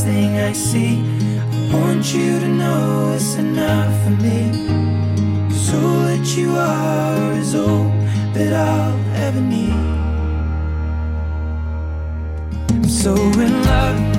thing I see. I want you to know it's enough for me. 'Cause all that you are is all that I'll ever need. I'm so in love